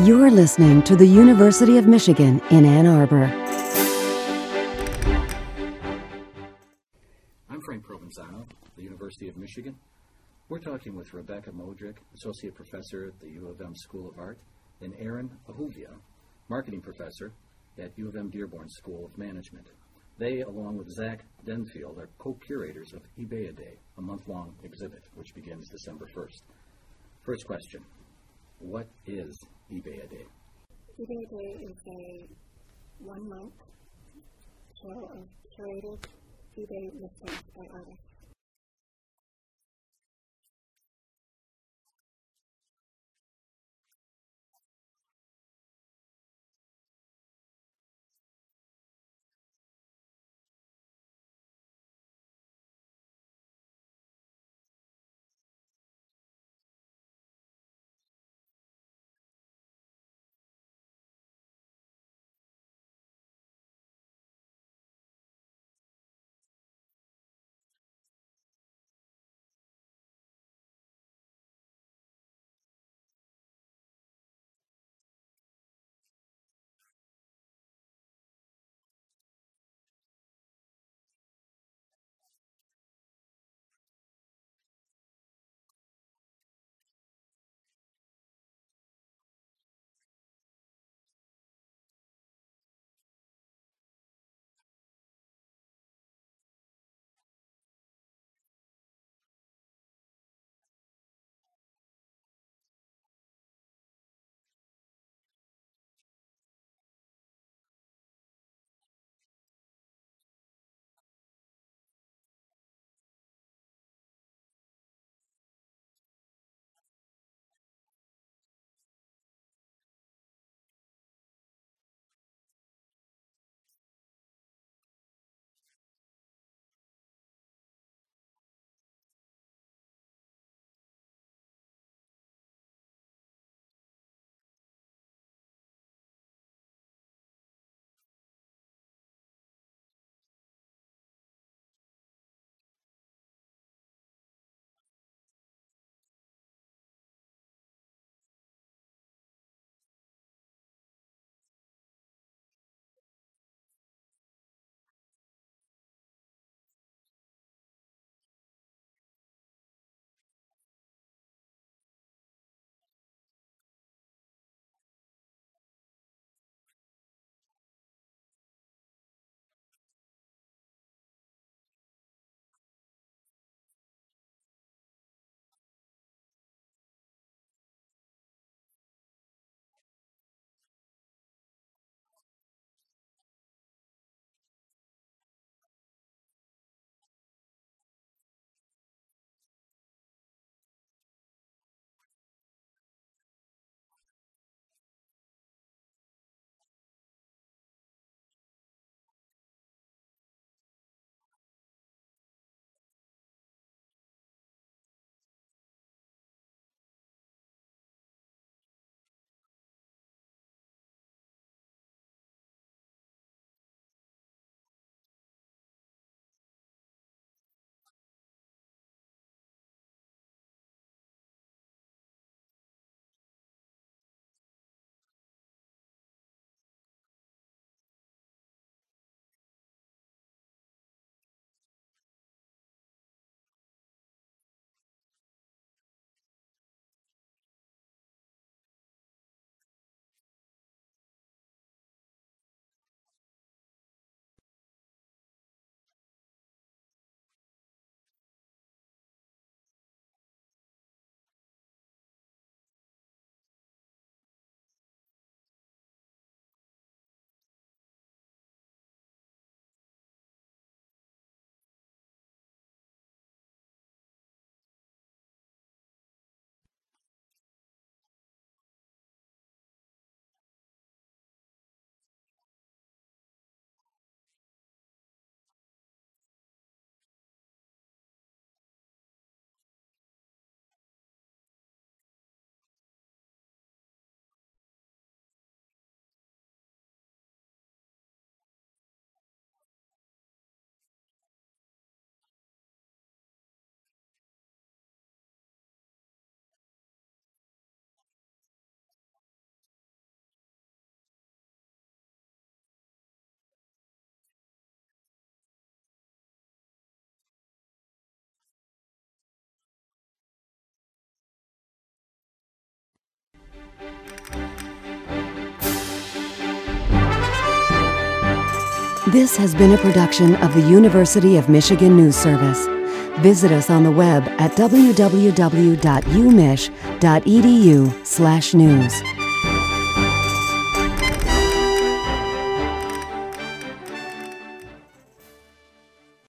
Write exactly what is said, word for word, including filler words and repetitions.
You're listening to the University of Michigan in Ann Arbor. I'm Frank Provenzano, the University of Michigan. We're talking with Rebecca Modrick, Associate Professor at the U of M School of Art, and Aaron Ahuvia, Marketing Professor at U of M Dearborn School of Management. They, along with Zach Denfield, are co-curators of eBay A Day, a month-long exhibit, which begins December first. First question, what is eBay A Day? eBay A Day is a one-month show of curated eBay listings by artists. This has been a production of the University of Michigan News Service. Visit us on the web at w w w dot u mich dot e d u slash news.